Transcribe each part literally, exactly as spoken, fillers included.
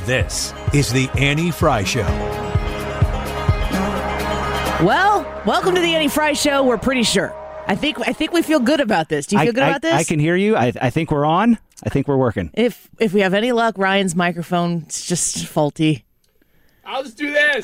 This is the Annie Fry Show. Well, welcome to the Annie Fry Show. We're pretty sure. I think I think we feel good about this. Do you feel I, good I, about this? I can hear you. I, I think we're on. I think we're working. If if we have any luck, Ryan's microphone is just faulty. I'll just do this.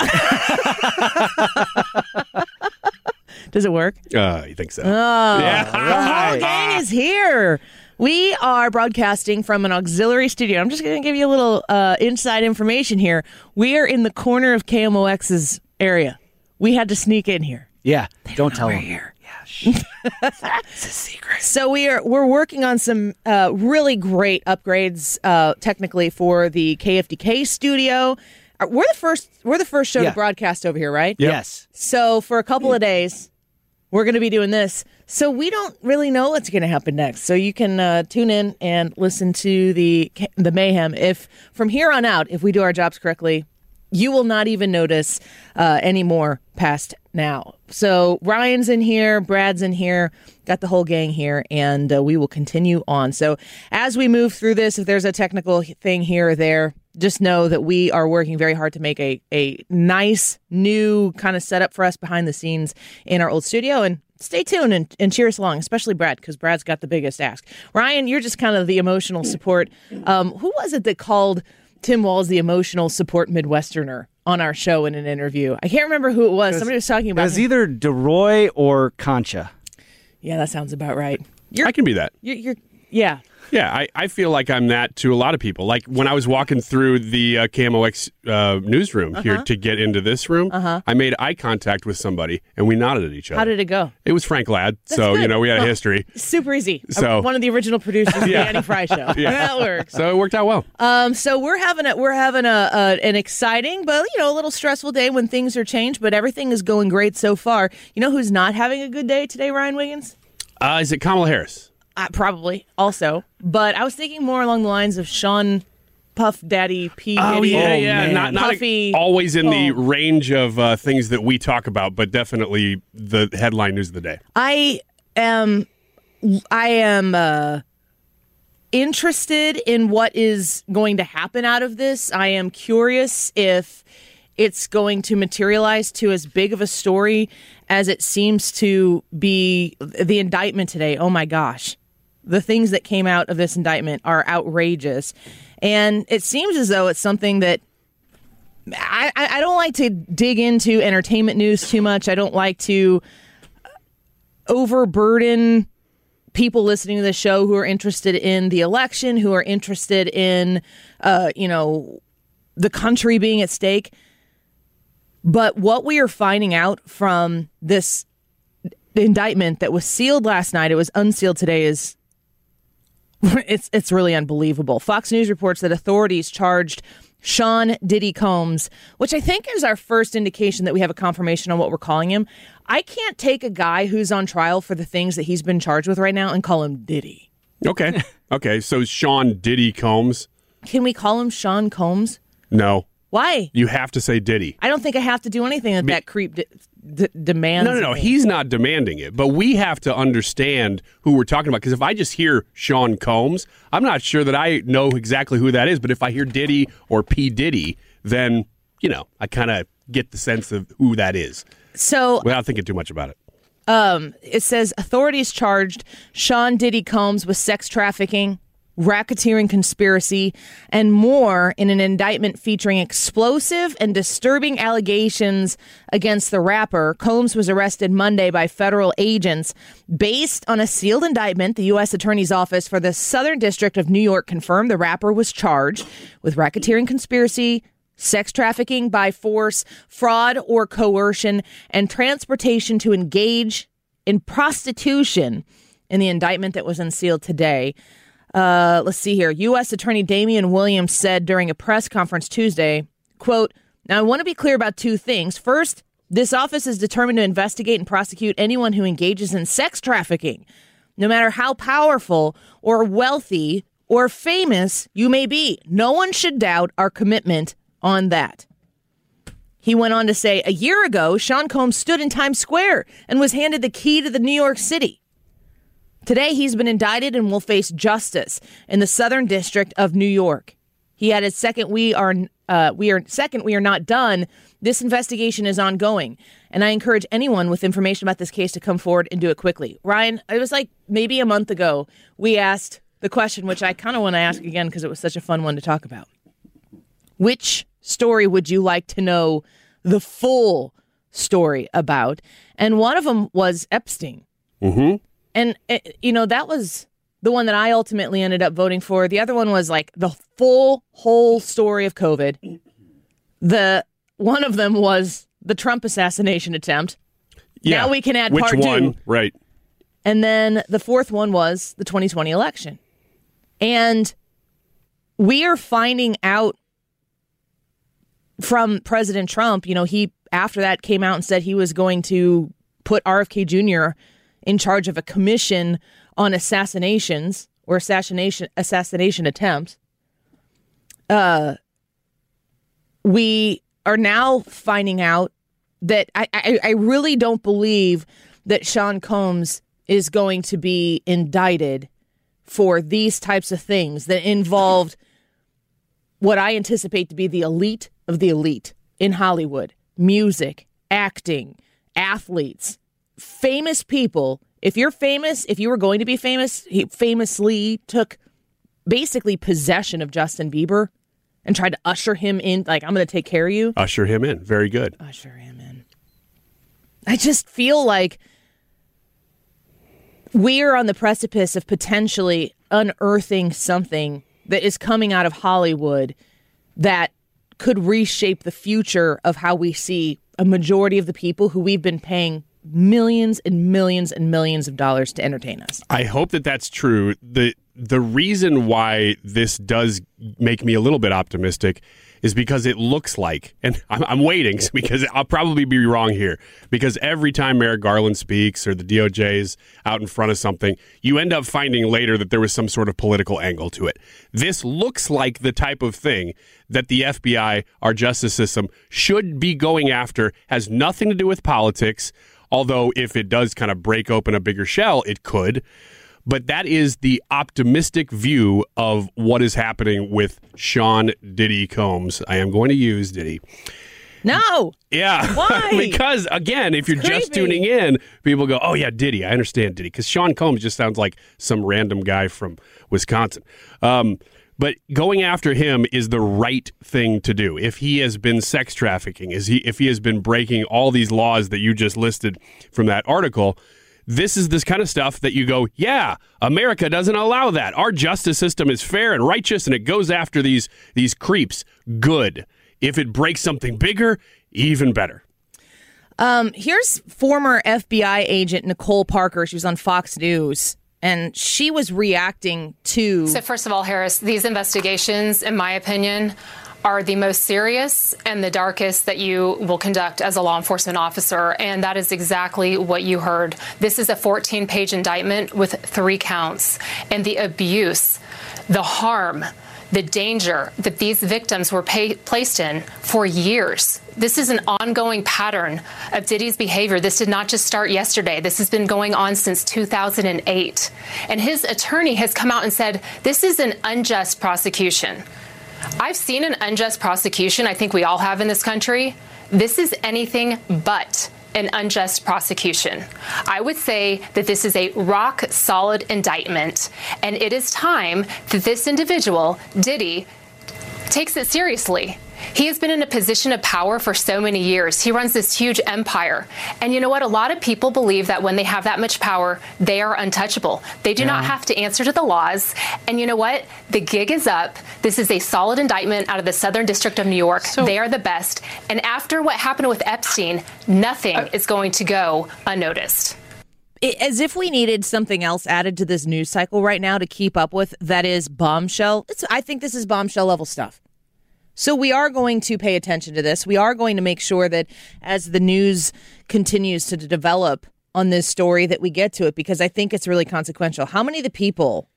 Does it work? Uh, you think so? Oh, yeah. The whole gang is here. We are broadcasting from an auxiliary studio. I'm just going to give you a little uh, inside information here. We are in the corner of K M O X's area. We had to sneak in here. Yeah. They don't don't tell know them. we're here. Yeah, it's a secret. So we are we're working on some uh, really great upgrades, uh, technically, for the K F D K studio. Uh, We're the first. We're the first show Yeah. to broadcast over here, right? Yes. So for a couple of days, we're going to be doing this. So we don't really know what's going to happen next. So you can uh, tune in and listen to the the mayhem. If from here on out, if we do our jobs correctly, you will not even notice uh, anymore past now. So Ryan's in here, Brad's in here, got the whole gang here, and uh, we will continue on. So as we move through this, if there's a technical thing here or there, just know that we are working very hard to make a, a nice new kind of setup for us behind the scenes in our old studio. And stay tuned and, and cheer us along, especially Brad, because Brad's got the biggest ask. Ryan, you're just kind of the emotional support. Um, who was it that called Tim Walz the emotional support Midwesterner on our show in an interview? I can't remember who it was. It was Somebody was talking It about was him. either DeRoy or Concha. Yeah, that sounds about right. You're, I can be that. You're, you're yeah. Yeah, I, I feel like I'm that to a lot of people. Like when I was walking through the uh, K M O X uh, newsroom here to get into this room, Uh-huh. I made eye contact with somebody and we nodded at each other. How did it go? It was Frank Ladd, so good. you know we had a Huh. history. Super easy. So- Uh, one of the original producers of Yeah. the Annie Fry Show. Yeah. That works. So it worked out well. Um, so we're having a we're having a, a an exciting, but you know, a little stressful day when things are changed. But everything is going great so far. You know who's not having a good day today? Ryan Wiggins. Uh, is it Kamala Harris? Uh, probably also, but I was thinking more along the lines of Sean Puff Daddy P. Oh Diddy. yeah, Oh, yeah. man. Not, not Puffy. always in the Oh. range of uh, things that we talk about, but definitely the headline news of the day. I am I am uh, interested in what is going to happen out of this. I am curious if it's going to materialize to as big of a story as it seems to be. The indictment today, oh my gosh. The things that came out of this indictment are outrageous. And it seems as though it's something that I, I I don't like to dig into entertainment news too much. I don't like to overburden people listening to the show who are interested in the election, who are interested in, uh, you know, the country being at stake. But what we are finding out from this indictment that was sealed last night, it was unsealed today, is it's it's really unbelievable. Fox News reports that authorities charged Sean Diddy Combs, which I think is our first indication that we have a confirmation on what we're calling him. I can't take a guy who's on trial for the things that he's been charged with right now and call him Diddy. Okay. Okay. So Sean Diddy Combs. Can we call him Sean Combs? No. Why? You have to say Diddy. I don't think I have to do anything that that creep d- d- demands. No, no, no. of me. He's not demanding it, but we have to understand who we're talking about. Because if I just hear Sean Combs, I'm not sure that I know exactly who that is. But if I hear Diddy or P. Diddy, then, you know, I kind of get the sense of who that is So without thinking too much about it. um, it says authorities charged Sean Diddy Combs with sex trafficking, racketeering conspiracy, and more in an indictment featuring explosive and disturbing allegations against the rapper. Combs was arrested Monday by federal agents. Based on a sealed indictment, the U S Attorney's Office for the Southern District of New York confirmed the rapper was charged with racketeering conspiracy, sex trafficking by force, fraud or coercion, and transportation to engage in prostitution in the indictment that was unsealed today. Uh, let's see here. U S Attorney Damian Williams said during a press conference Tuesday, quote, "Now I want to be clear about two things. First, this office is determined to investigate and prosecute anyone who engages in sex trafficking, no matter how powerful or wealthy or famous you may be. No one should doubt our commitment on that." He went on to say, a year ago, Sean Combs stood in Times Square and was handed the key to the New York City. Today, he's been indicted and will face justice in the Southern District of New York. He He added, second, we are uh, we are second, we are not done. This investigation is ongoing, and I encourage anyone with information about this case to come forward and do it quickly. Ryan, it was like maybe a month ago we asked the question, which I kind of want to ask again because it was such a fun one to talk about. Which story would you like to know the full story about? And one of them was Epstein. Mm-hmm. And, it, you know, that was the one that I ultimately ended up voting for. The other one was like the full, whole story of COVID. The one of them was the Trump assassination attempt. Yeah. Now we can add Which part one? two. Right. And then the fourth one was the twenty twenty election. And we are finding out from President Trump, you know, he after that came out and said he was going to put R F K Junior in charge of a commission on assassinations or assassination assassination attempts. Uh, we are now finding out that I, I, I really don't believe that Sean Combs is going to be indicted for these types of things that involved what I anticipate to be the elite of the elite in Hollywood, music, acting, athletes, famous people. If you're famous, if you were going to be famous, he famously took basically possession of Justin Bieber and tried to usher him in, like, I'm going to take care of you. Usher him in. Very good. Usher him in. I just feel like we are on the precipice of potentially unearthing something that is coming out of Hollywood that could reshape the future of how we see a majority of the people who we've been paying millions and millions and millions of dollars to entertain us. I hope that that's true. The the reason why this does make me a little bit optimistic is because it looks like, and I'm, I'm waiting because I'll probably be wrong here, because every time Merrick Garland speaks or the D O J is out in front of something, you end up finding later that there was some sort of political angle to it. This looks like the type of thing that the F B I, our justice system, should be going after, has nothing to do with politics, although if it does kind of break open a bigger shell, it could. But that is the optimistic view of what is happening with Sean Diddy Combs. I am going to use Diddy. No. Yeah. Why? Because, again, if you're It's just creepy. tuning in, people go, oh, yeah, Diddy. I understand Diddy. Because Sean Combs just sounds like some random guy from Wisconsin. Um, but going after him is the right thing to do. If he has been sex trafficking, is he, if he has been breaking all these laws that you just listed from that article, this is this kind of stuff that you go, yeah, America doesn't allow that. Our justice system is fair and righteous, and it goes after these these creeps. Good. If it breaks something bigger, even better. Um, here's former F B I agent Nicole Parker. She was on Fox News, and she was reacting to... So first of all, Harris, these investigations, in my opinion, are the most serious and the darkest that you will conduct as a law enforcement officer. And that is exactly what you heard. This is a fourteen page indictment with three counts. And the abuse, the harm, the danger that these victims were pay- placed in for years. This is an ongoing pattern of Diddy's behavior. This did not just start yesterday. This has been going on since two thousand eight. And his attorney has come out and said, this is an unjust prosecution. I've seen an unjust prosecution. I think we all have in this country. This is anything but an unjust prosecution. I would say that this is a rock solid indictment, and it is time that this individual, Diddy, takes it seriously. He has been in a position of power for so many years. He runs this huge empire. And you know what? A lot of people believe that when they have that much power, they are untouchable. They do yeah. not have to answer to the laws. And you know what? The gig is up. This is a solid indictment out of the Southern District of New York. So, they are the best. And after what happened with Epstein, nothing uh, is going to go unnoticed. As if we needed something else added to this news cycle right now to keep up with, that is bombshell. It's, I think this is bombshell level stuff. So we are going to pay attention to this. We are going to make sure that as the news continues to develop on this story that we get to it, because I think it's really consequential. How many of the people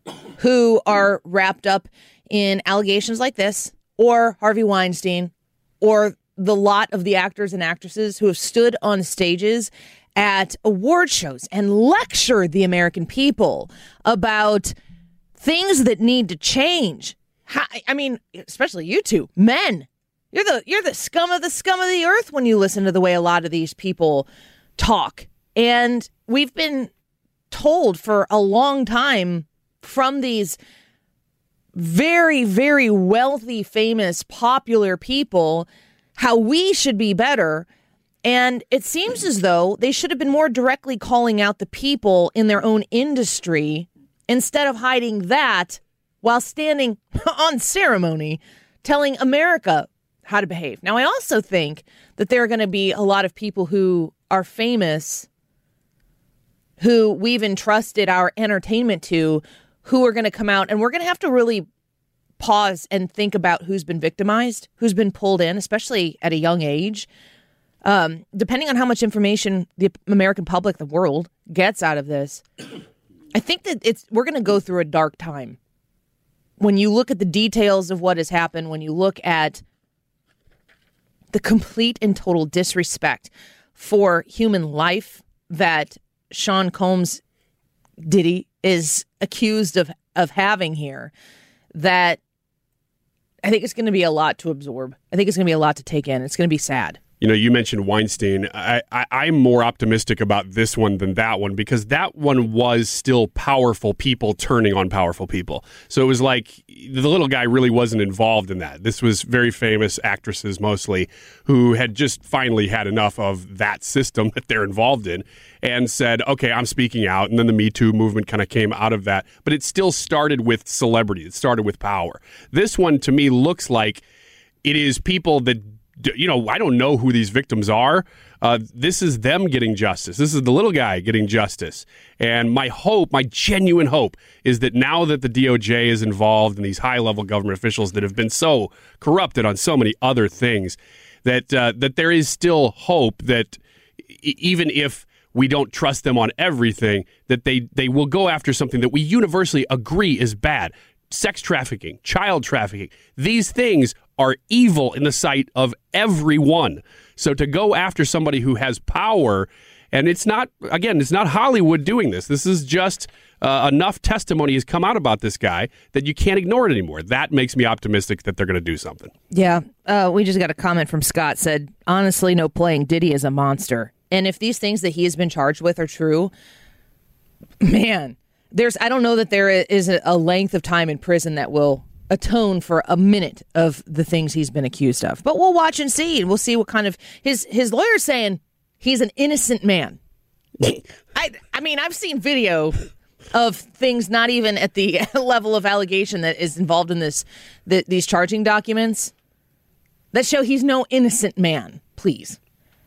who are wrapped up in allegations like this, or Harvey Weinstein, or the lot of the actors and actresses who have stood on stages at award shows and lectured the American people about things that need to change? How, I mean, especially you two, men. You're the you're the scum of the scum of the earth when you listen to the way a lot of these people talk. And we've been told for a long time from these very, very wealthy, famous, popular people how we should be better. And it seems as though they should have been more directly calling out the people in their own industry instead of hiding that while standing on ceremony telling America how to behave. Now, I also think that there are going to be a lot of people who are famous who we've entrusted our entertainment to who are going to come out, and we're going to have to really pause and think about who's been victimized, who's been pulled in, especially at a young age. Um, depending on how much information the American public, the world, gets out of this, I think that it's we're going to go through a dark time. When you look at the details of what has happened, when you look at the complete and total disrespect for human life that Sean Combs Diddy is accused of, of having here, that I think it's going to be a lot to absorb. I think it's going to be a lot to take in. It's going to be sad. You know, you mentioned Weinstein. I, I, I'm more optimistic about this one than that one because that one was still powerful people turning on powerful people. So it was like the little guy really wasn't involved in that. This was very famous actresses mostly who had just finally had enough of that system that they're involved in and said, okay, I'm speaking out. And then the Me Too movement kind of came out of that. But it still started with celebrity. It started with power. This one, to me, looks like it is people that, you know, I don't know who these victims are. Uh, this is them getting justice. This is the little guy getting justice. And my hope, my genuine hope, is that now that the D O J is involved and these high-level government officials that have been so corrupted on so many other things, that uh, that there is still hope that e- even if we don't trust them on everything, that they, they will go after something that we universally agree is bad. Sex trafficking, child trafficking, these things are evil in the sight of everyone. So to go after somebody who has power, and it's not, again, it's not Hollywood doing this. This is just uh, enough testimony has come out about this guy that you can't ignore it anymore. That makes me optimistic that they're going to do something. Yeah. Uh, we just got a comment from Scott said, honestly, no playing. Diddy is a monster. And if these things that he has been charged with are true, man, there's, I don't know that there is a, a length of time in prison that will atone for a minute of the things he's been accused of. But we'll watch and see, and we'll see what kind of his his lawyer's saying he's an innocent man. I I mean, I've seen video of things not even at the level of allegation that is involved in this the, these charging documents that show he's no innocent man. Please.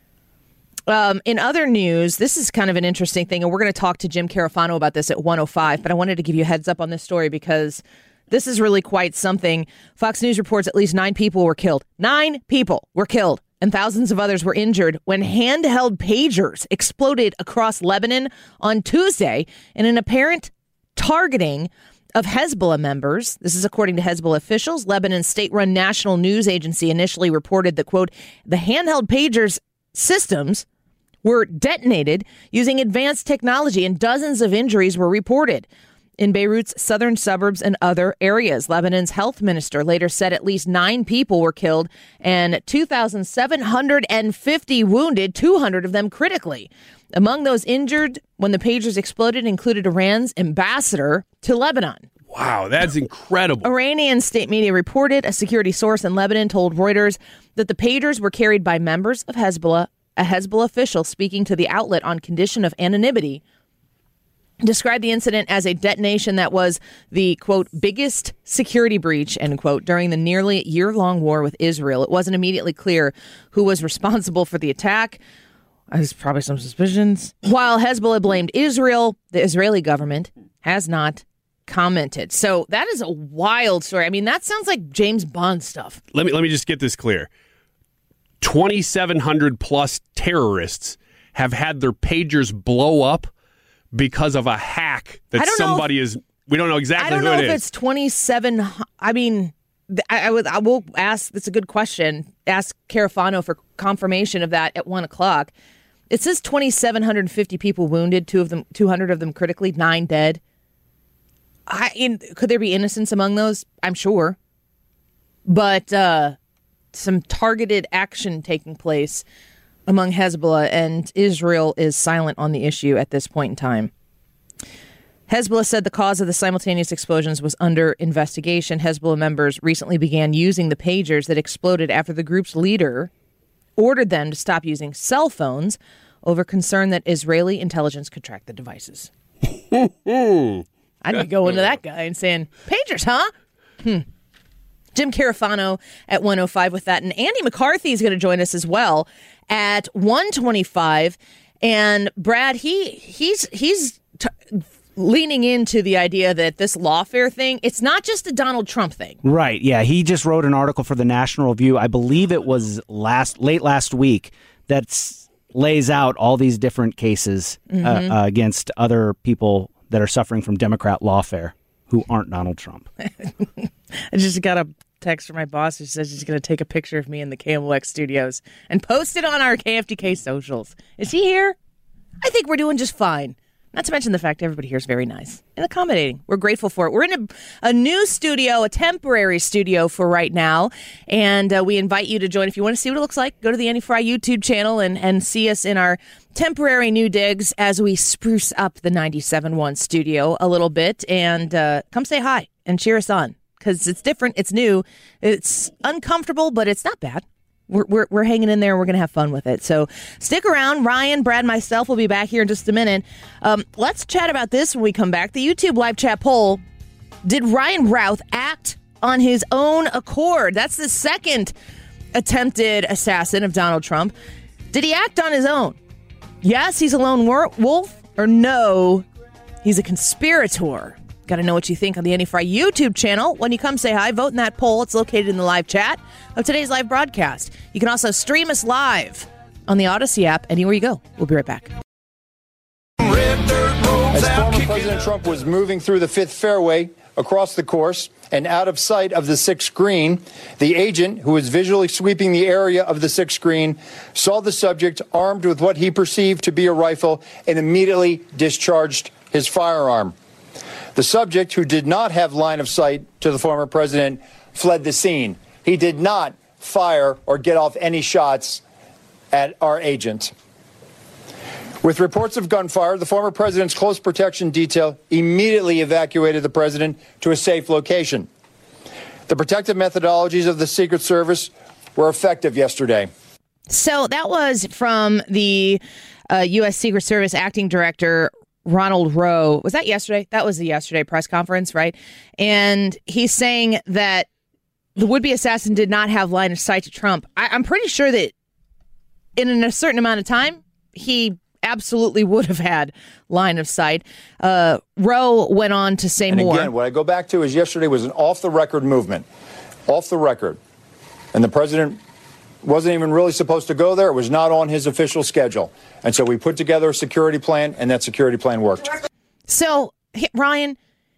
Um, in other news, this is kind of an interesting thing, and we're going to talk to Jim Carafano about this at one oh five, but I wanted to give you a heads up on this story because this is really quite something. Fox News reports at least nine people were killed. Nine people were killed, and thousands of others were injured when handheld pagers exploded across Lebanon on Tuesday in an apparent targeting of Hezbollah members. This is according to Hezbollah officials. Lebanon's state-run national news agency initially reported that, quote, the handheld pagers systems were detonated using advanced technology, and dozens of injuries were reported in Beirut's southern suburbs and other areas. Lebanon's health minister later said at least nine people were killed and two thousand seven hundred fifty wounded, two hundred of them critically. Among those injured when the pagers exploded included Iran's ambassador to Lebanon. Wow, that's incredible. Iranian state media reported a security source in Lebanon told Reuters that the pagers were carried by members of Hezbollah. A Hezbollah official speaking to the outlet on condition of anonymity described the incident as a detonation that was the, quote, biggest security breach, end quote, during the nearly year-long war with Israel. It wasn't immediately clear who was responsible for the attack. There's probably some suspicions. While Hezbollah blamed Israel, the Israeli government has not commented. So that is a wild story. I mean, that sounds like James Bond stuff. Let me let me just get this clear. twenty-seven hundred plus terrorists have had their pagers blow up because of a hack that somebody if, is. We don't know exactly I don't who know it if is. it's twenty-seven. I mean, I, I would. I will ask. That's a good question. Ask Carafano for confirmation of that at one o'clock. It says twenty-seven hundred fifty people wounded. Two of them, two hundred of them critically. Nine dead. I in, could there be innocents among those? I'm sure. but uh, some targeted action taking place among Hezbollah, and Israel is silent on the issue at this point in time. Hezbollah said the cause of the simultaneous explosions was under investigation. Hezbollah members recently began using the pagers that exploded after the group's leader ordered them to stop using cell phones over concern that Israeli intelligence could track the devices. I'd be going to that guy and saying, pagers, huh? Hmm. Jim Carafano at one oh five with that. And Andy McCarthy is going to join us as well at one twenty-five. And Brad, he he's he's t- leaning into the idea that this lawfare thing, it's not just a Donald Trump thing. Right. Yeah. He just wrote an article for the National Review. I believe it was last late last week that lays out all these different cases mm-hmm. uh, uh, against other people that are suffering from Democrat lawfare who aren't Donald Trump. I just got a text from my boss who says she's going to take a picture of me in the K M O X studios and post it on our K F T K socials. Is he here? I think we're doing just fine. Not to mention the fact everybody here is very nice and accommodating. We're grateful for it. We're in a, a new studio, a temporary studio for right now, and uh, we invite you to join. If you want to see what it looks like, go to the Annie Fry YouTube channel and, and see us in our temporary new digs as we spruce up the ninety-seven point one studio a little bit, and uh, come say hi and cheer us on, because it's different, it's new, it's uncomfortable, but it's not bad. We're, we're, we're hanging in there. We're going to have fun with it. So stick around. Ryan, Brad, myself will be back here in just a minute. Um, let's chat about this when we come back. The YouTube live chat poll. Did Ryan Routh act on his own accord? That's the second attempted assassin of Donald Trump. Did he act on his own? Yes, he's a lone wor- wolf, or no, he's a conspirator. Got to know what you think on the Annie Fry YouTube channel. When you come say hi, vote in that poll. It's located in the live chat of today's live broadcast. You can also stream us live on the Odyssey app anywhere you go. We'll be right back. As former President Trump was moving through the fifth fairway across the course and out of sight of the sixth green, the agent, who was visually sweeping the area of the sixth green, saw the subject armed with what he perceived to be a rifle and immediately discharged his firearm. The subject, who did not have line of sight to the former president, fled the scene. He did not fire or get off any shots at our agent. With reports of gunfire, the former president's close protection detail immediately evacuated the president to a safe location. The protective methodologies of the Secret Service were effective yesterday. So that was from the uh, U S Secret Service acting director, Ronald Rowe. Was that yesterday? That was the yesterday press conference, right? And he's saying that the would-be assassin did not have line of sight to Trump. I, I'm pretty sure that in a certain amount of time, he absolutely would have had line of sight. Uh, Rowe went on to say and more. Again, what I go back to is yesterday was an off-the-record movement. Off the record. And the president wasn't even really supposed to go there. It was not on his official schedule. And so we put together a security plan, and that security plan worked. So, Ryan,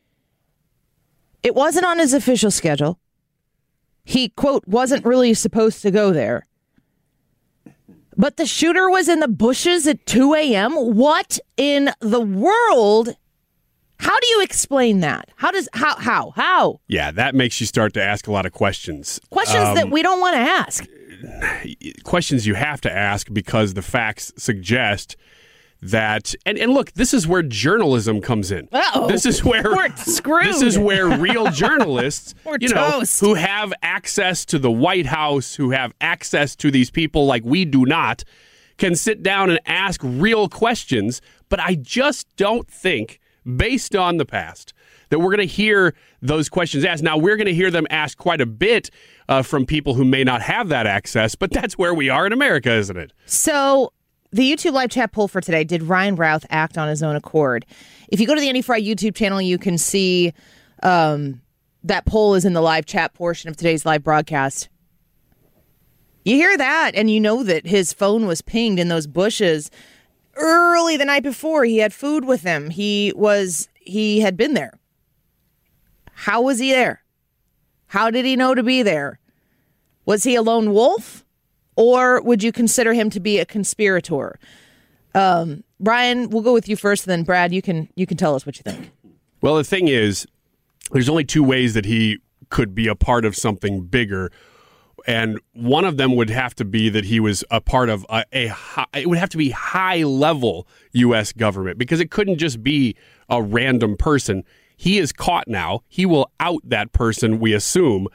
it wasn't on his official schedule. He, quote, wasn't really supposed to go there. But the shooter was in the bushes at two a.m.? What in the world? How do you explain that? How does, how, how, how? Yeah, that makes you start to ask a lot of questions. Questions um, that we don't want to ask. Questions you have to ask because the facts suggest that, and, and look, this is where journalism comes in. Uh-oh. This is where We're screwed. This is where real journalists, We're you know, toast. who have access to the White House, who have access to these people like we do not, can sit down and ask real questions. But I just don't think, based on the past, that we're going to hear those questions asked. Now, we're going to hear them asked quite a bit uh, from people who may not have that access, but that's where we are in America, isn't it? So the YouTube live chat poll for today, did Ryan Routh act on his own accord? If you go to the Annie Fry YouTube channel, you can see um, that poll is in the live chat portion of today's live broadcast. You hear that, and you know that his phone was pinged in those bushes early the night before. He had food with him. He was, he had been there. How was he there? How did he know to be there? Was he a lone wolf? Or would you consider him to be a conspirator? Um, Brian, we'll go with you first, and then Brad, you can you can tell us what you think. Well, the thing is, there's only two ways that he could be a part of something bigger. And one of them would have to be that he was a part of a, a high, it would have to be high level U S government, because it couldn't just be a random person. He is caught now. He will out that person, we assume,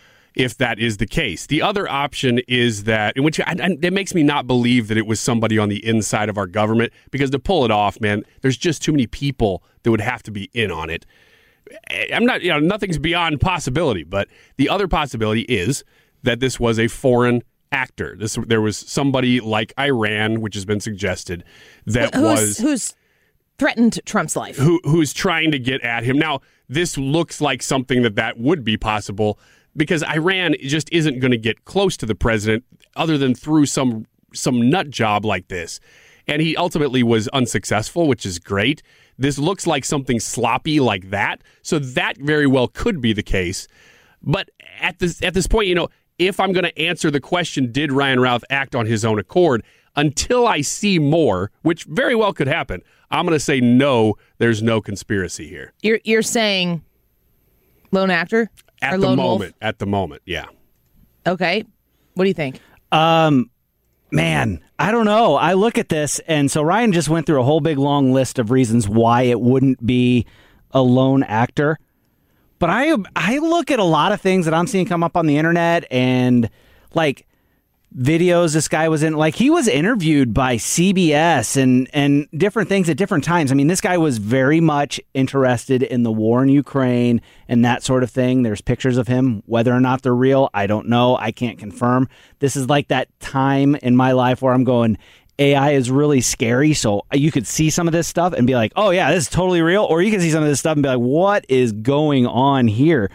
if that is the case. The other option is that, in which I, I, it makes me not believe that it was somebody on the inside of our government, because to pull it off, man, there's just too many people that would have to be in on it. I'm not, you know, nothing's beyond possibility, but the other possibility is that this was a foreign actor. This there was somebody like Iran, which has been suggested, that who's, was who's threatened Trump's life, who who's trying to get at him. Now, this looks like something that that would be possible, because Iran just isn't going to get close to the president other than through some some nut job like this. And he ultimately was unsuccessful, which is great. This looks like something sloppy like that, so that very well could be the case. But at this at this point, you know, if I'm going to answer the question, did Ryan Routh act on his own accord, until I see more, which very well could happen, I'm going to say no, there's no conspiracy here. You're you're saying lone actor? At or the lone moment. wolf? At the moment, yeah. Okay. What do you think? Um, man, I don't know. I look at this, and so Ryan just went through a whole big long list of reasons why it wouldn't be a lone actor. But I I look at a lot of things that I'm seeing come up on the internet, and like videos this guy was in, like he was interviewed by C B S and and different things at different times. I mean, this guy was very much interested in the war in Ukraine and that sort of thing. There's pictures of him. Whether or not they're real, I don't know. I can't confirm. This is like that time in my life where I'm going, A I is really scary, so you could see some of this stuff and be like, oh yeah, this is totally real, or you can see some of this stuff and be like, what is going on here?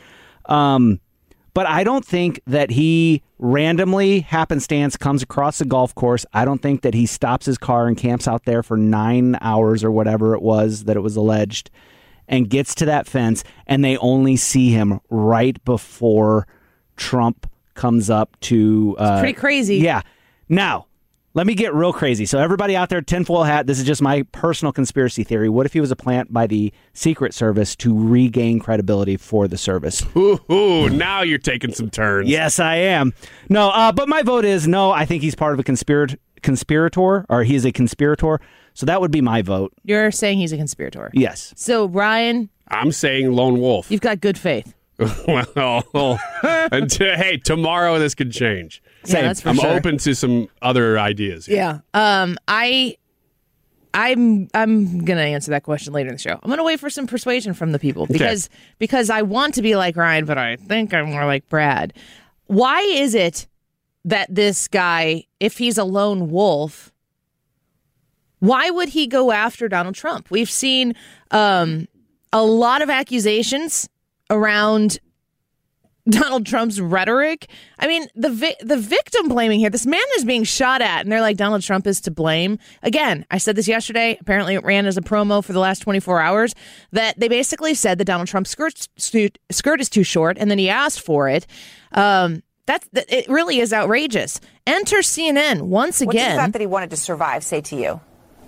Um, but I don't think that he randomly, happenstance, comes across the golf course. I don't think that he stops his car and camps out there for nine hours or whatever it was that it was alleged and gets to that fence, and they only see him right before Trump comes up to... Uh, it's pretty crazy. Yeah. Now... let me get real crazy. So everybody out there, tinfoil hat, this is just my personal conspiracy theory. What if he was a plant by the Secret Service to regain credibility for the service? Ooh, ooh, now you're taking some turns. Yes, I am. No, uh, but my vote is no. I think he's part of a conspirat- conspirator, or he is a conspirator. So that would be my vote. You're saying he's a conspirator. Yes. So, Ryan, I'm saying lone wolf. you've got good faith. Well, and t- hey, tomorrow this could change. Yeah, that's for I'm sure. open to some other ideas. here. Yeah. Um, I, I'm, I'm gonna answer that question later in the show. I'm gonna wait for some persuasion from the people because because I want to be like Ryan, but I think I'm more like Brad. Why is it that this guy, if he's a lone wolf, why would he go after Donald Trump? We've seen um, a lot of accusations around Donald Trump's rhetoric. I mean, the vi- the victim blaming here, this man is being shot at, and they're like, Donald Trump is to blame. Again, I said this yesterday. Apparently, it ran as a promo for the last twenty-four hours, that they basically said that Donald Trump's skirt, skirt is too short, and then he asked for it. Um, that's, that it really is outrageous. Enter C N N once again. What does the fact that he wanted to survive say to you?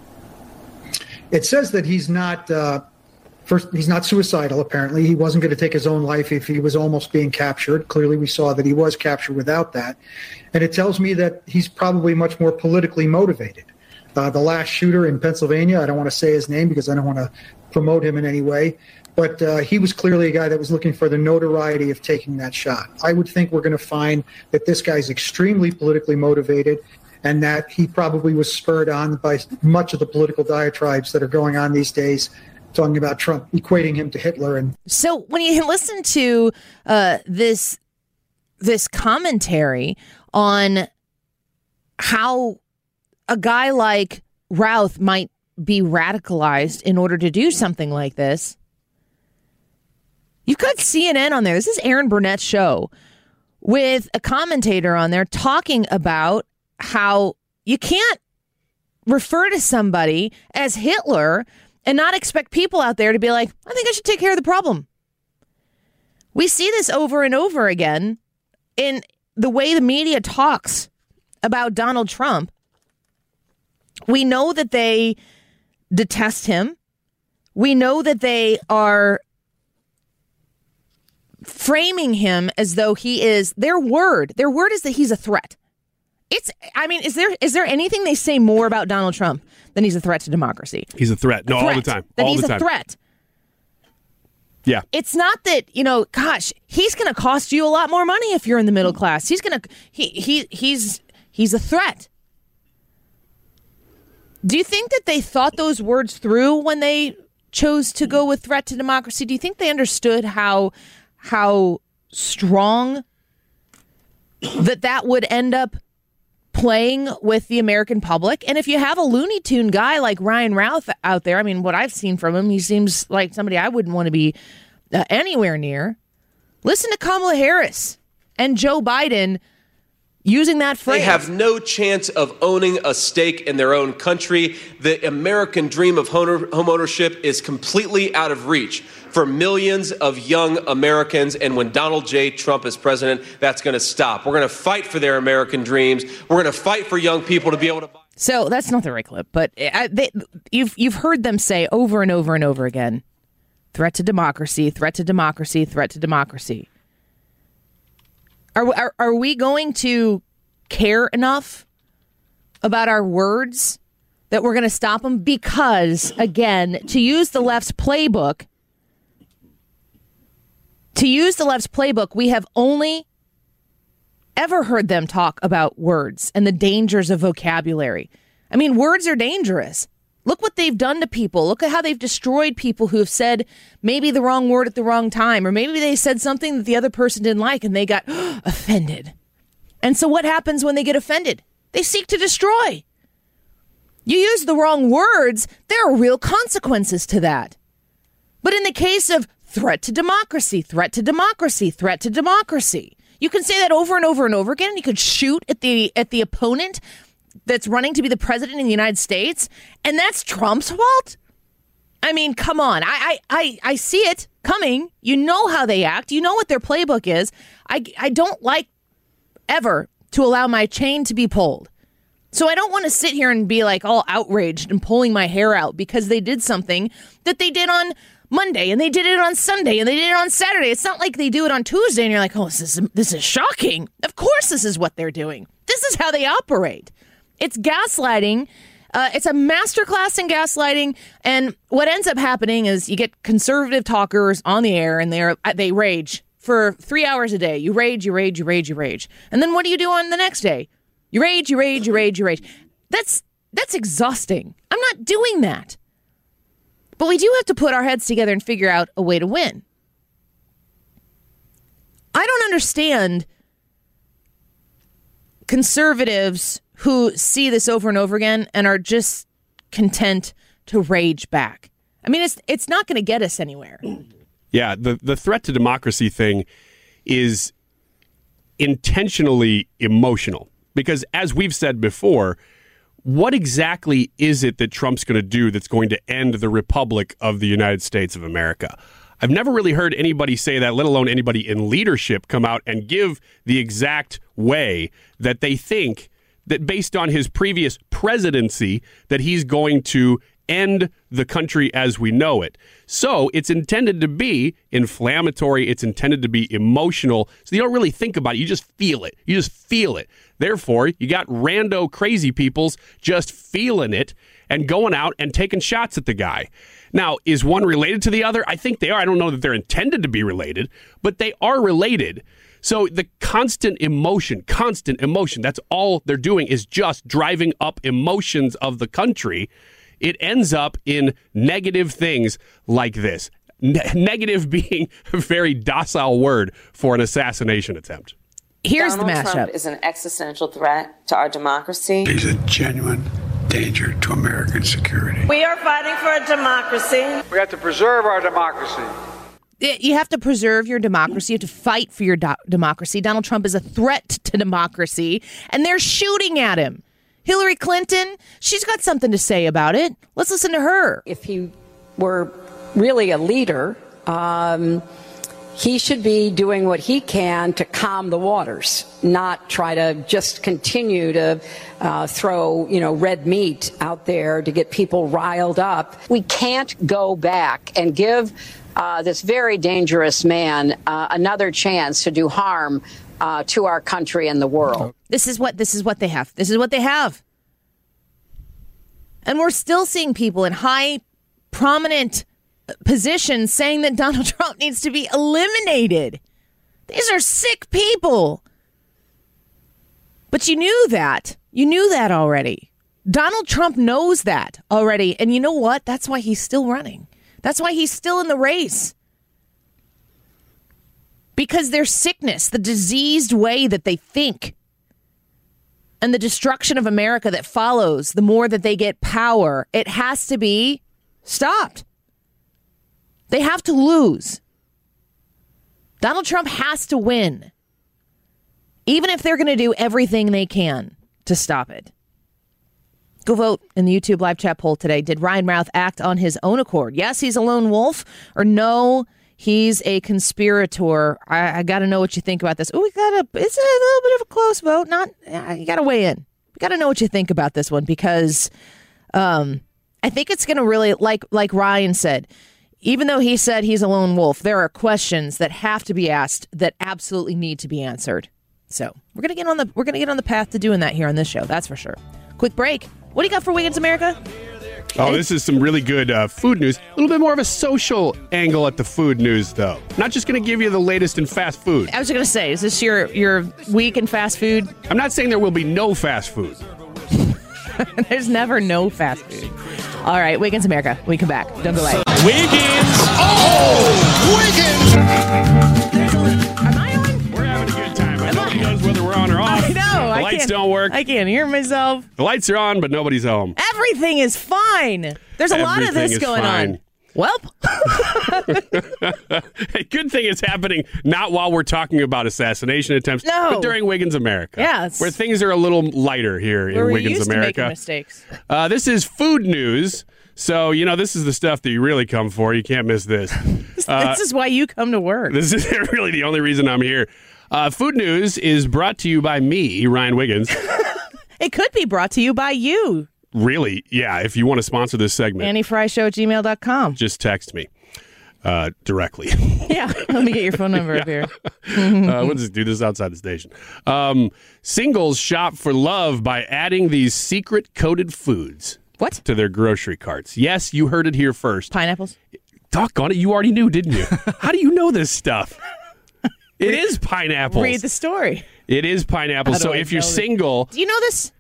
It says that he's not... Uh, First, he's not suicidal, apparently. He wasn't going to take his own life if he was almost being captured. Clearly, we saw that he was captured without that. And it tells me that he's probably much more politically motivated. Uh, the last shooter in Pennsylvania, I don't want to say his name because I don't want to promote him in any way, but uh, he was clearly a guy that was looking for the notoriety of taking that shot. I would think we're going to find that this guy's extremely politically motivated, and that he probably was spurred on by much of the political diatribes that are going on these days, talking about Trump, equating him to Hitler. And so when you listen to uh, this this commentary on how a guy like Routh might be radicalized in order to do something like this, you've got C N N on there. This is Aaron Burnett's show with a commentator on there talking about how you can't refer to somebody as Hitler and not expect people out there to be like, I think I should take care of the problem. We see this over and over again in the way the media talks about Donald Trump. We know that they detest him. We know that they are framing him as though he is their word. Their word is that he's a threat. It's, I mean, is there is there anything they say more about Donald Trump than he's a threat to democracy? He's a threat. No, a threat, all the time. That all he's the time. a threat. Yeah. It's not that, you know, gosh, he's going to cost you a lot more money if you're in the middle class. He's going to, he, he, he's, he's a threat. Do you think that they thought those words through when they chose to go with threat to democracy? Do you think they understood how, how strong that that would end up playing with the American public? And if you have a Looney Tune guy like Ryan Routh out there, I mean, what I've seen from him, he seems like somebody I wouldn't want to be uh, anywhere near. Listen to Kamala Harris and Joe Biden using that phrase. They have no chance of owning a stake in their own country. The American dream of home ownership is completely out of reach for millions of young Americans. And when Donald J. Trump is president, that's going to stop. We're going to fight for their American dreams. We're going to fight for young people to be able to buy. So that's not the right clip, but I, they, you've you've heard them say over and over and over again, threat to democracy, threat to democracy, threat to democracy. Are, are are we going to care enough about our words that we're going to stop them? Because, again, to use the left's playbook, to use the left's playbook, we have only ever heard them talk about words and the dangers of vocabulary. I mean, words are dangerous. Look what they've done to people. Look at how they've destroyed people who have said maybe the wrong word at the wrong time, or maybe they said something that the other person didn't like and they got offended. And so what happens when they get offended? They seek to destroy. You use the wrong words, there are real consequences to that. But in the case of threat to democracy, threat to democracy, threat to democracy, you can say that over and over and over again. You could shoot at the at the opponent that's running to be the president of the United States, and that's Trump's fault? I mean, come on. I, I, I, I see it coming. You know how they act. You know what their playbook is. I, I don't like ever to allow my chain to be pulled. So I don't want to sit here and be like all outraged and pulling my hair out because they did something that they did on Monday and they did it on Sunday and they did it on Saturday. It's not like they do it on Tuesday and you're like, oh, this is, this is shocking. Of course this is what they're doing. This is how they operate. It's gaslighting. Uh, it's a masterclass in gaslighting. And what ends up happening is you get conservative talkers on the air and they're, they rage for three hours a day. You rage, you rage, you rage, you rage. And then what do you do on the next day? You rage, you rage, you rage, you rage. That's, that's exhausting. I'm not doing that. But we do have to put our heads together and figure out a way to win. I don't understand conservatives who see this over and over again and are just content to rage back. I mean, it's it's not going to get us anywhere. Yeah, the, the threat to democracy thing is intentionally emotional because, as we've said before, what exactly is it that Trump's going to do that's going to end the Republic of the United States of America? I've never really heard anybody say that, let alone anybody in leadership come out and give the exact way that they think that based on his previous presidency, that he's going to end the country as we know it. So it's intended to be inflammatory. It's intended to be emotional. So you don't really think about it. You just feel it. You just feel it. Therefore, you got rando crazy peoples just feeling it and going out and taking shots at the guy. Now, is one related to the other? I think they are. I don't know that they're intended to be related, but they are related. So the constant emotion, constant emotion, that's all they're doing is just driving up emotions of the country. It ends up in negative things like this. Ne- negative being a very docile word for an assassination attempt. Here's Donald the mashup. Trump is an existential threat to our democracy. He's a genuine danger to American security. We are fighting for a democracy. We have to preserve our democracy. You have to preserve your democracy. You have to fight for your do- democracy. Donald Trump is a threat to democracy, and they're shooting at him. Hillary Clinton, she's got something to say about it. Let's listen to her. If he were really a leader, um, he should be doing what he can to calm the waters, not try to just continue to uh, throw, you know, red meat out there to get people riled up. We can't go back and give uh, this very dangerous man uh, another chance to do harm uh, to our country and the world. This is what this is what they have. This is what they have. And we're still seeing people in high, prominent positions saying that Donald Trump needs to be eliminated. These are sick people. But you knew that. You knew that already. Donald Trump knows that already. And you know what? That's why he's still running. That's why he's still in the race. Because their sickness, the diseased way that they think, and the destruction of America that follows the more that they get power, it has to be stopped. They have to lose. Donald Trump has to win, even if they're going to do everything they can to stop it. Go vote in the YouTube live chat poll today. Did Ryan Routh act on his own accord? Yes, he's a lone wolf, or no, he's a conspirator. I, I got to know what you think about this. Oh, we got a, it's a little bit of a close vote. Not, you got to weigh in. We got to know what you think about this one, because um, I think it's going to really, like like Ryan said, even though he said he's a lone wolf, there are questions that have to be asked that absolutely need to be answered. So we're gonna get on the we're gonna get on the path to doing that here on this show. That's for sure. Quick break. What do you got for Wiggins America? Oh, this is some really good uh, food news. A little bit more of a social angle at the food news, though. Not just going to give you the latest in fast food. I was going to say, is this your your week in fast food? I'm not saying there will be no fast food. There's never no fast food. All right, Wiggins America. We come back. Don't go away. Wiggins. Oh, Wiggins. Am I on? We're having a good time. But nobody knows whether we're on or off. I know. The I lights can't, don't work. I can't hear myself. The lights are on, but nobody's home. Everything is fine. There's a Everything lot of this is going fine. on. Welp. A good thing is happening not while we're talking about assassination attempts, No. but during Wiggins America. Yeah, it's- where things are a little lighter here Where in we're Wiggins used to America. making mistakes. Uh, this is food news. So, you know, this is the stuff that you really come for. You can't miss this. Uh, This is why you come to work. This is really the only reason I'm here. Uh, food news is brought to you by me, Ryan Wiggins. It could be brought to you by you. Really? Yeah. If you want to sponsor this segment, Annie Fry Show at gmail dot com. just text me uh, directly. Yeah, let me get your phone number up here. uh, we'll just do this outside the station. Um, singles shop for love by adding these secret coded foods. What? To their grocery carts. Yes, you heard it here first. Pineapples? Doggone it, you already knew, didn't you? How do you know this stuff? It is pineapples. Read the story. It is pineapples. How do So I if you're know this? single, Do you know this?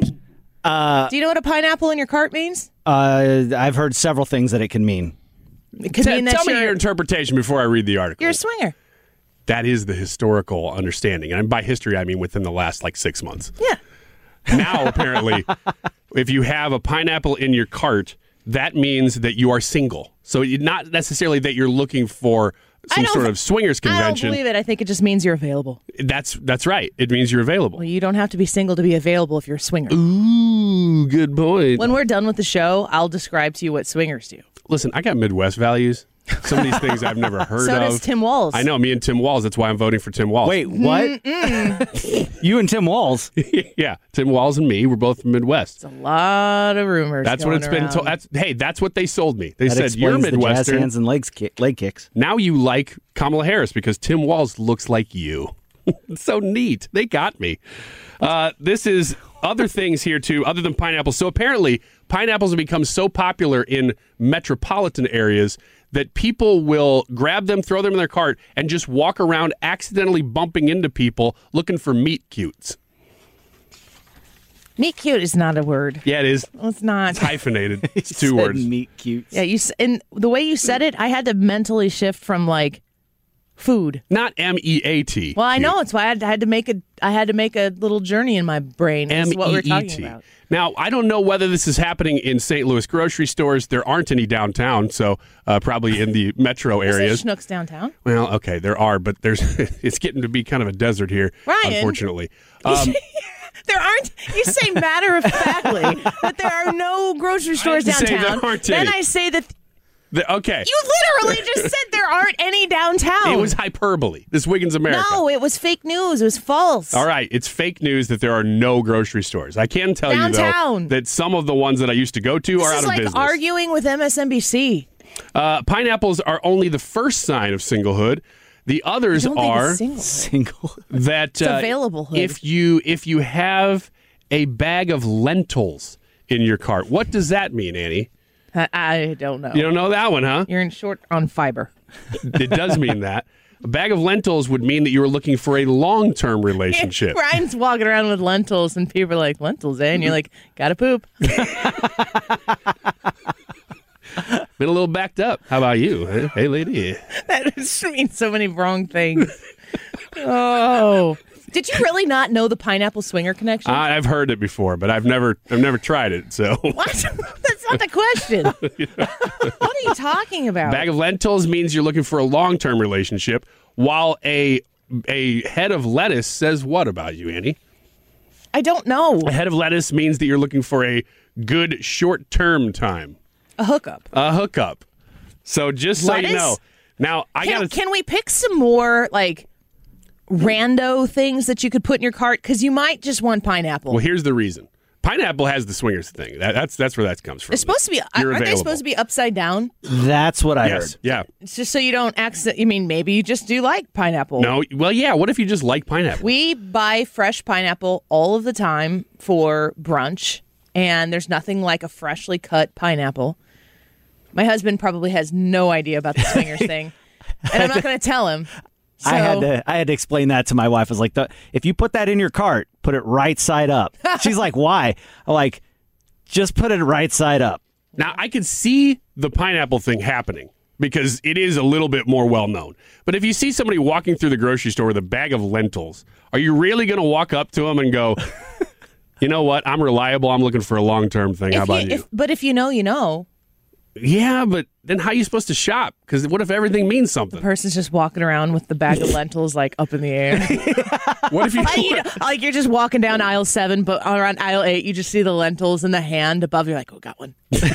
Uh, Do you know what a pineapple in your cart means? uh, I've heard several things that it can mean. It could t- mean that tell me you're, your interpretation before I read the article. you're a swinger. That is the historical understanding. And by history, I mean within the last like six months. Yeah. Now, apparently, if you have a pineapple in your cart, that means that you are single. So it- not necessarily that you're looking for I some don't sort th- of swingers I don't convention. believe it. I think it just means you're available. That's that's right. It means you're available. Well, you don't have to be single to be available if you're a swinger. Ooh, good point. When we're done with the show, I'll describe to you what swingers do. Listen, I got Midwest values. Some of these things I've never heard So of. does Tim Walz. I know, me and Tim Walz. That's why I'm voting for Tim Walz. Wait, what? You and Tim Walz? Yeah, Tim Walz and me. We're both from Midwest. It's a lot of rumors. That's what going it's been around. told. That's hey, that's what they sold me. They That said you're explains the jazz Midwestern. hands and legs kick, leg kicks. Now you like Kamala Harris because Tim Walz looks like you. It's so neat. They got me. Uh, this is other things here too, other than pineapples. So apparently, pineapples have become so popular in metropolitan areas that people will grab them, throw them in their cart, and just walk around accidentally bumping into people looking for meat cutes. Meet cute is not a word. Yeah, it is. Well, it's not. It's hyphenated. It's two Said words. Meat cute. Yeah, you s- and the way you said it, I had to mentally shift from like food. Not M E A T. Well, I know it's why I had, I had to make a I had to make a little journey in my brain. This M is what we're E E talking T. about. Now, I don't know whether this is happening in Saint Louis grocery stores. There aren't any downtown, so uh, probably in the metro Is there areas. Schnucks downtown? Well, okay, there are, but there's it's getting to be kind of a desert here, Ryan. unfortunately. Um, There aren't. You say matter of factly that there are no grocery stores didn't say there downtown. aren't Then any. I say that The, okay. You literally just said there aren't any downtown. It was hyperbole. This Wiggins America. No, it was fake news. It was false. All right, it's fake news that there are no grocery stores. I can tell Downtown. you, though, that some of the ones that I used to go to this are out is of like business. arguing with M S N B C. Uh, pineapples are only the first sign of singlehood. The others I don't think are it's single. Single. that It's uh, available hood. if you if you have a bag of lentils in your cart, what does that mean, Annie? I, I don't know. You don't know that one, huh? You're in short on fiber. It does mean that. A bag of lentils would mean that you were looking for a long-term relationship. Ryan's walking around with lentils, and people are like, lentils, eh? And you're like, gotta poop. Been a little backed up. How about you? Hey, hey lady. That just means so many wrong things. Oh. Did you really not know the pineapple swinger connection? Uh, I've heard it before, but I've never I've never tried it. So What? That's not the question. What are you talking about? Bag of lentils means you're looking for a long-term relationship, while a a head of lettuce says what about you, Annie? I don't know. A head of lettuce means that you're looking for a good short-term time. A hookup. A hookup. So just so Lettuce? you know. Now, I Can, got to can we pick some more, like, rando things that you could put in your cart? Because you might just want pineapple. Well, here's the reason. Pineapple has the swingers thing. That, that's that's where that comes from. It's supposed to be, You're aren't they available. supposed to be upside down? That's what I Yes. heard. Yeah. It's just so you don't accident. I mean, maybe you just do like pineapple. No. Well, yeah. What if you just like pineapple? We buy fresh pineapple all of the time for brunch, and there's nothing like a freshly cut pineapple. My husband probably has no idea about the swingers thing, and I'm not going to tell him. So, I had to I had to explain that to my wife. I was like, the, if you put that in your cart, put it right side up. She's like, why? I'm like, just put it right side up. Now, I could see the pineapple thing happening because it is a little bit more well known. But if you see somebody walking through the grocery store with a bag of lentils, are you really going to walk up to them and go, you know what? I'm reliable. I'm looking for a long-term thing. How if about you, you? if, but if you know, you know. Yeah, but then how are you supposed to shop? Because what if everything means something? The person's just walking around with the bag of lentils like up in the air. What if you like, you know, like you're just walking down aisle seven, but around aisle eight, you just see the lentils in the hand above. You're like, oh, got one.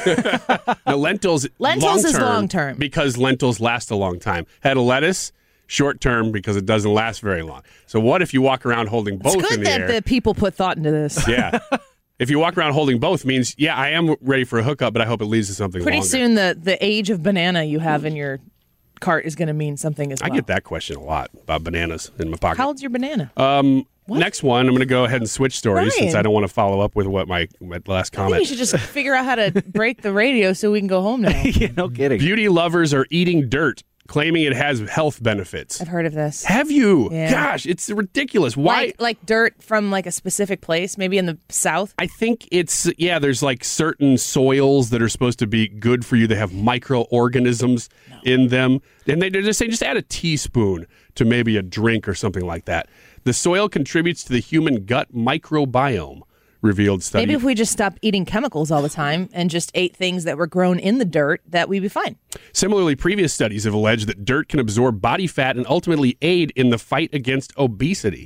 the lentils? Lentils is long-term long-term. because lentils last a long time. Head of lettuce, short term because it doesn't last very long. So what if you walk around holding both It's good in the that air? the people put thought into this. Yeah. If you walk around holding both means, yeah, I am ready for a hookup, but I hope it leads to something Pretty longer. soon, the, the age of banana you have in your cart is going to mean something as I well. get that question a lot about bananas in my pocket. How old's your banana? Um, next one, I'm going to go ahead and switch stories since Ryan. I don't want to follow up with what my, my last I think comment. you should just figure out how to break the radio so we can go home now. Yeah, no kidding. Beauty lovers are eating dirt, claiming it has health benefits. I've heard of this. Have you? Yeah. Gosh, it's ridiculous. Why? Like, like dirt from like a specific place, maybe in the south? I think it's, yeah, there's like certain soils that are supposed to be good for you. They have microorganisms no. in them. And they, they're just saying just add a teaspoon to maybe a drink or something like that. The soil contributes to the human gut microbiome, revealed study. Maybe if we just stopped eating chemicals all the time and just ate things that were grown in the dirt, that we'd be fine. Similarly, previous studies have alleged that dirt can absorb body fat and ultimately aid in the fight against obesity.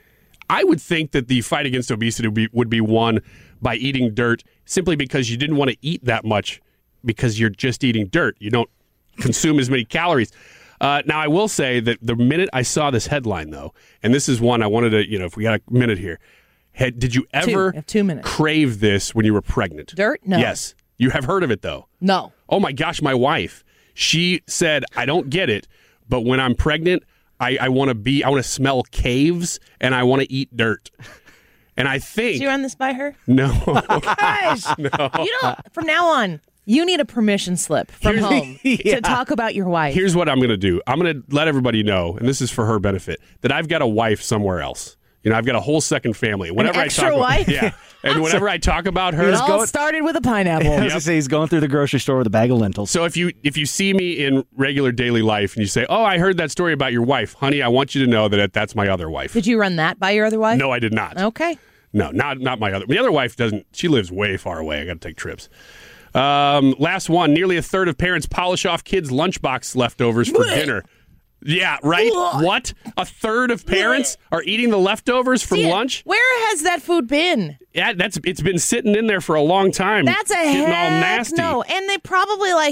I would think that the fight against obesity would be, would be won by eating dirt simply because you didn't want to eat that much because you're just eating dirt. You don't consume as many calories. Uh, now, I will say that the minute I saw this headline, though, and this is one I wanted to, you know, if we got a minute here, had, did you ever two, have two minutes. crave this when you were pregnant? Dirt? No. Yes. You have heard of it, though? No. Oh, my gosh, my wife. She said, I don't get it, but when I'm pregnant, I, I want to be, I want to smell caves, and I want to eat dirt. And I think... Did you run this by her? No. Gosh. No. You don't, from now on, you need a permission slip from Here's- home Yeah. to talk about your wife. Here's what I'm going to do. I'm going to let everybody know, and this is for her benefit, that I've got a wife somewhere else. You know, I've got a whole second family. Whenever extra I talk wife? About, yeah. And whenever I talk about her, it all started with a pineapple. I was gonna say he's going through the grocery store with a bag of lentils. so if you if you see me in regular daily life and you say, "Oh, I heard that story about your wife, honey," I want you to know that that's my other wife. Did you run that by your other wife? No, I did not. Okay. No, not not my other. My other wife doesn't. She lives way far away. I got to take trips. Um, last one. Nearly a third of parents polish off kids' lunchbox leftovers for dinner. Yeah, right? What? A third of parents are eating the leftovers from See, lunch? Where has that food been? Yeah, that's it's been sitting in there for a long time. That's a getting heck all nasty. no. And they probably like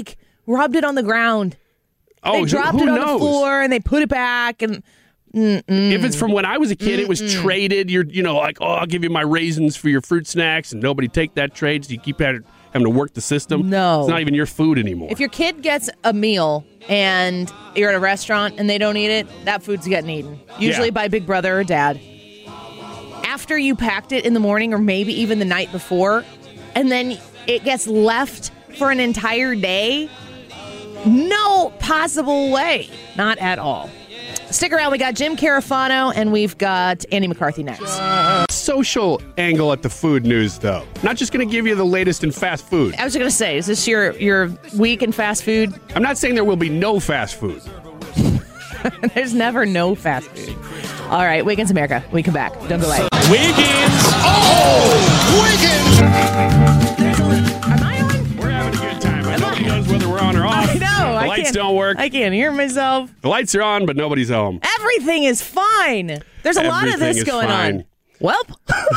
rubbed it on the ground. Oh, they who- dropped who it on knows? the floor and they put it back. And mm-mm. If it's from when I was a kid, it was Mm-mm. traded. You're, you know, like, oh, I'll give you my raisins for your fruit snacks, and nobody take that trade, so you keep having having to work the system. No. It's not even your food anymore. If your kid gets a meal and you're at a restaurant and they don't eat it, that food's getting eaten. Usually Yeah. by big brother or dad. After you packed it in the morning or maybe even the night before, and then it gets left for an entire day, no possible way. Not at all. Stick around. We got Jim Carafano and we've got Andy McCarthy next. Social angle at the food news, though. Not just going to give you the latest in fast food. I was going to say, is this your, your week in fast food? I'm not saying there will be no fast food. There's never no fast food. All right, Wiggins America. We come back. Don't go away. Wiggins. Oh, Wiggins. Am I on? We're having a good time. But nobody knows whether we're on or off. I know. The I lights can't- don't work. I can't hear myself. The lights are on, but nobody's home. Everything is fine. There's a lot of Everything this is going fine. on. Welp.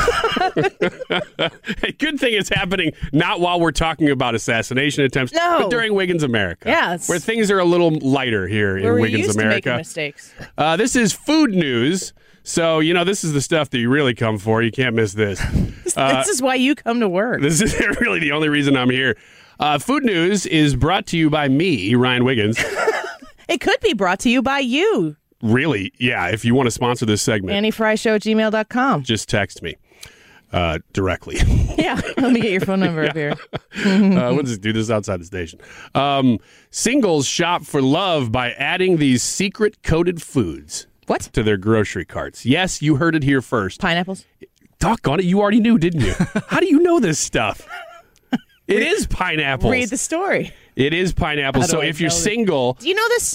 A good thing it's happening not while we're talking about assassination attempts, No. but during Wiggins America. Yeah, it's- where things are a little lighter here Where in we Wiggins used to America. make mistakes. Uh, this is food news. So, you know, this is the stuff that you really come for. You can't miss this. Uh, this is why you come to work. This is really the only reason I'm here. Uh, food news is brought to you by me, Ryan Wiggins. It could be brought to you by you. Really, yeah, if you want to sponsor this segment, Annie Fry Show at gmail dot com. just text me uh, directly. Yeah, let me get your phone number up here. uh, we'll just do this outside the station. Um, singles shop for love by adding these secret coded foods. What? To their grocery carts. Yes, you heard it here first. Pineapples? Doggone it, you already knew, didn't you? How do you know this stuff? It is pineapples. Read the story. It is pineapples. How do So I if you're know this? single, Do you know this?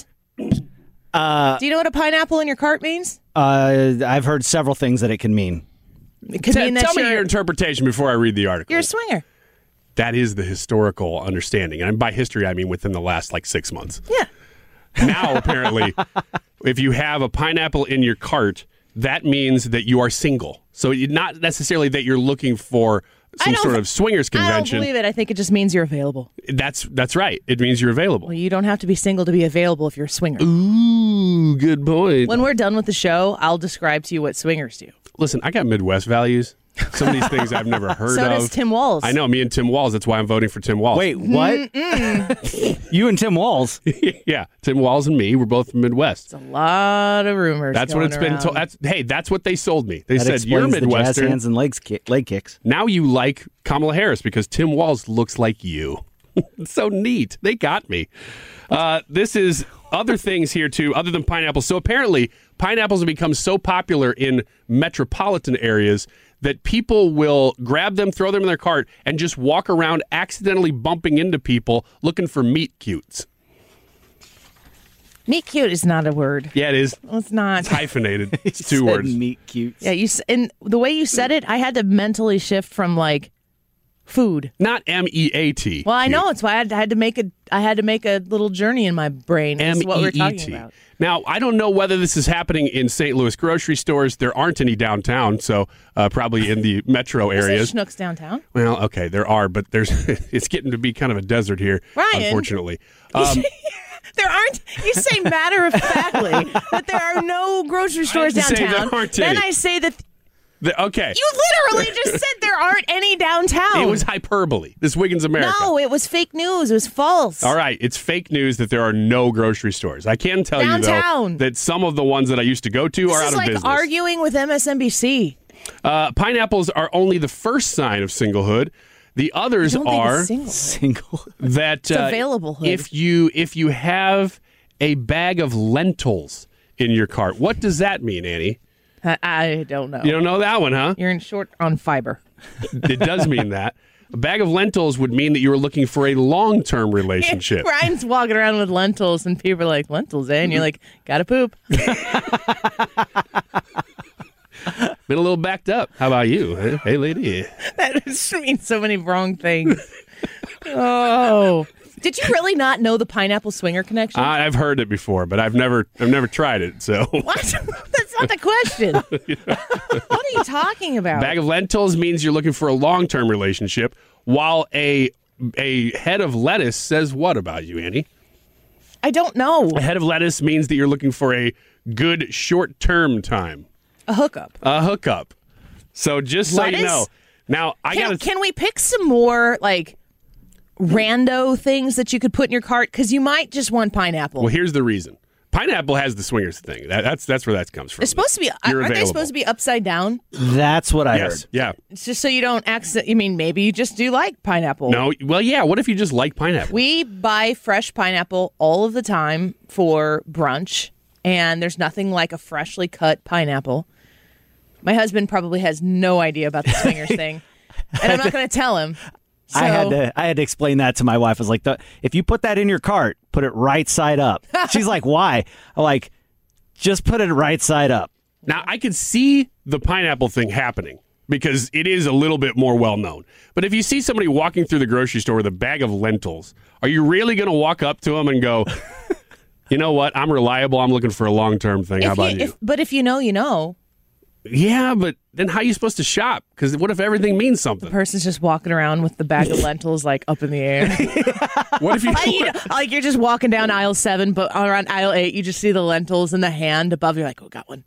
Uh, Do you know what a pineapple in your cart means? uh, I've heard several things that it can mean. It could T- mean that tell me you're, your interpretation before I read the article. you're a swinger. That is the historical understanding. And by history, I mean within the last like six months. Yeah. Now, apparently, if you have a pineapple in your cart, that means that you are single. So it's not necessarily that you're looking for I some don't sort th- of swingers I don't convention. believe it. I think it just means you're available. That's that's right. It means you're available. Well, you don't have to be single to be available if you're a swinger. Ooh, good point. When we're done with the show, I'll describe to you what swingers do. Listen, I got Midwest values. Some of these things I've never heard So of. does Tim Walz. I know, me and Tim Walz. That's why I'm voting for Tim Walz. Wait, what? You and Tim Walz? Yeah, Tim Walz and me. We're both from Midwest. It's a lot of rumors. That's what going it's been around. told. That's hey, that's what they sold me. They That said you're explains the jazz Midwestern. hands and legs kick, leg kicks. Now you like Kamala Harris because Tim Walz looks like you. It's so neat. They got me. Uh, this is other things here too, other than pineapples. So apparently, pineapples have become so popular in metropolitan areas that people will grab them, throw them in their cart, and just walk around accidentally bumping into people looking for meat cutes. Meet cute is not a word. Yeah, it is. Well, it's not. It's hyphenated. It's two Said words. Meat cute. Yeah, you s- and the way you said it, I had to mentally shift from like food. Not M E A T. Well, I know it's why I had, I had to make a I had to make a little journey in my brain. Is what we're M E E talking T. about. Now, I don't know whether this is happening in Saint Louis grocery stores. There aren't any downtown, so uh, probably in the metro Is there areas. Schnucks downtown? Well, okay, there are, but there's it's getting to be kind of a desert here, Ryan. unfortunately. Um, There aren't. You say matter of factly that there are no grocery stores didn't say there downtown. aren't Then any. I say that the, okay, you literally just said there aren't any downtown. it was hyperbole. This Wiggins America. No, it was fake news. It was false. All right, it's fake news that there are no grocery stores. I can tell you, Downtown. though, that some of the ones that I used to go to This are is out of like business. arguing with M S N B C. Uh, pineapples are only the first sign of singlehood. The others I don't think are it's single. Single. that It's uh, available hood. if you if you have a bag of lentils in your cart, what does that mean, Annie? I, I don't know. You don't know that one, huh? You're in short on fiber. It does mean that. A bag of lentils would mean that you were looking for a long-term relationship. Ryan's walking around with lentils, and people are like, "Lentils, eh?" And you're like, "Gotta poop." Been a little backed up. How about you? Hey, hey, lady. That just means so many wrong things. Oh, did you really not know the pineapple swinger connection? I, I've heard it before, but I've never I've never tried it. So What? That's not the question. What are you talking about? bag of lentils means you're looking for a long-term relationship, while a a head of lettuce says what about you, Annie? I don't know. A head of lettuce means that you're looking for a good short-term time. A hookup. A hookup. So just so Lettuce? you know. Now, I Can, got to... can we pick some more, like, rando things that you could put in your cart? Because you might just want pineapple. Well, here's the reason. Pineapple has the swingers thing. That, that's that's where that comes from. It's supposed to be, You're aren't they available. supposed to be upside down? That's what I yes. heard. Yeah. It's just so you don't accident. I mean, maybe you just do like pineapple. No, well, yeah. What if you just like pineapple? We buy fresh pineapple all of the time for brunch, and there's nothing like a freshly cut pineapple. My husband probably has no idea about the swingers thing, and I'm not going to tell him. So, I had to I had to explain that to my wife. I was like, the, if you put that in your cart, put it right side up. She's like, why? I'm like, just put it right side up. Now, I could see the pineapple thing happening because it is a little bit more well-known. But if you see somebody walking through the grocery store with a bag of lentils, are you really going to walk up to them and go, you know what? I'm reliable. I'm looking for a long-term thing. How if about you, you? If, but if you know, you know. Yeah, but then how are you supposed to shop? Because what if everything means something? The person's just walking around with the bag of lentils like up in the air. What if you like, you know, like you're just walking down aisle seven, but around aisle eight, you just see the lentils in the hand above. You're like, oh, got one.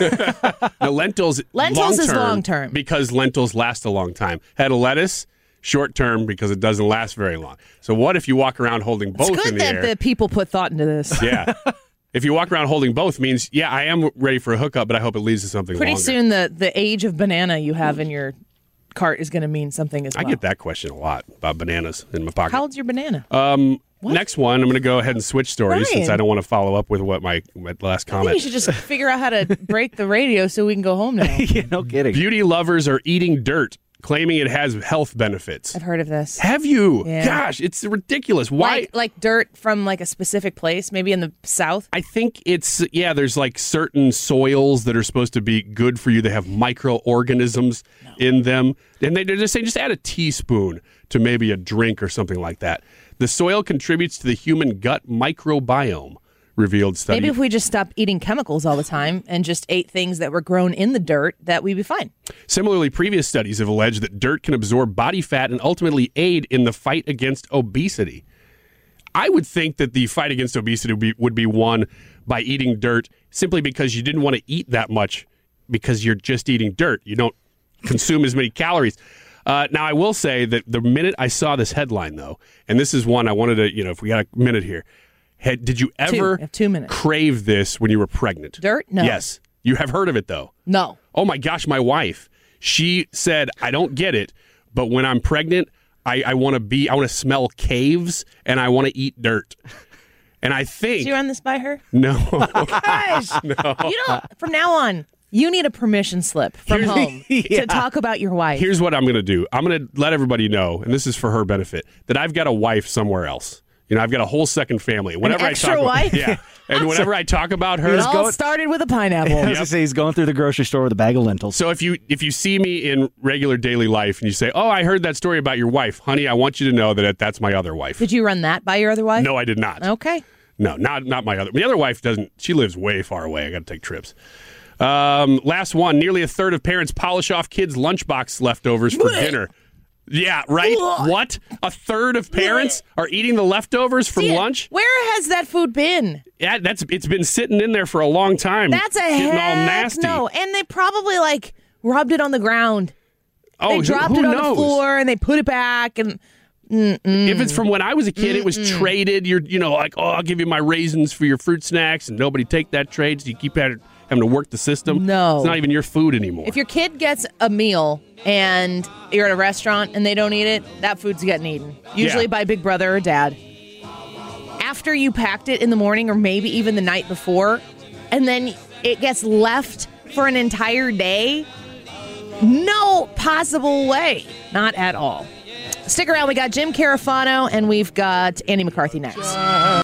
The lentils, Lentils is long-term long-term. because lentils last a long time. Head of lettuce, short-term because it doesn't last very long. So what if you walk around holding both It's good in the that air? the people put thought into this. Yeah. If you walk around holding both means, yeah, I am ready for a hookup, but I hope it leads to something Pretty longer. soon, the, the age of banana you have in your cart is going to mean something as I well. get that question a lot about bananas in my pocket. How old's your banana? Um, next one, I'm going to go ahead and switch stories Ryan. since I don't want to follow up with what my, my last I think comment. you should just figure out how to break the radio so we can go home now. Yeah, no kidding. Beauty lovers are eating dirt, claiming it has health benefits. I've heard of this. Have you? Yeah. Gosh, it's ridiculous. Why? Like, like dirt from like a specific place, maybe in the south? I think it's, yeah, there's like certain soils that are supposed to be good for you. They have microorganisms no. in them. And they, they're just saying just add a teaspoon to maybe a drink or something like that. The soil contributes to the human gut microbiome, revealed study. Maybe if we just stopped eating chemicals all the time and just ate things that were grown in the dirt, that we'd be fine. Similarly, previous studies have alleged that dirt can absorb body fat and ultimately aid in the fight against obesity. I would think that the fight against obesity would be, would be won by eating dirt simply because you didn't want to eat that much because you're just eating dirt. You don't consume as many calories. Uh, now, I will say that the minute I saw this headline, though, and this is one I wanted to, you know, if we got a minute here, Had, did you ever two, two minutes. crave this when you were pregnant? Dirt? No. Yes. You have heard of it, though? No. Oh, my gosh, my wife. She said, I don't get it, but when I'm pregnant, I, I want to be, I want to smell caves, and I want to eat dirt. And I think... Did you run this by her? No. Gosh. No. You don't, from now on, you need a permission slip from Here's- home Yeah. to talk about your wife. Here's what I'm going to do. I'm going to let everybody know, and this is for her benefit, that I've got a wife somewhere else. You know, I've got a whole second family. Whenever extra I talk wife? About, yeah. And whenever I talk about her, it all started with a pineapple. I was gonna say he's going through the grocery store with a bag of lentils. so if you if you see me in regular daily life and you say, "Oh, I heard that story about your wife, honey," I want you to know that that's my other wife. Did you run that by your other wife? No, I did not. Okay. No, not not my other. My other wife doesn't. She lives way far away. I got to take trips. Um, last one. Nearly a third of parents polish off kids' lunchbox leftovers for dinner. Yeah, right? What? A third of parents are eating the leftovers from See, lunch? Where has that food been? Yeah, that's it's been sitting in there for a long time. That's a getting heck all nasty. no. And they probably like rubbed it on the ground. Oh, they who- dropped who it on knows? the floor and they put it back and mm-mm. If it's from when I was a kid, it was Mm-mm. traded. You're, you know, like, oh, I'll give you my raisins for your fruit snacks, and nobody take that trade, so you keep having having to work the system. No. It's not even your food anymore. If your kid gets a meal and you're at a restaurant and they don't eat it, that food's getting eaten. Usually Yeah. by big brother or dad. After you packed it in the morning or maybe even the night before, and then it gets left for an entire day, no possible way. Not at all. Stick around. We got Jim Carafano and we've got Andy McCarthy next.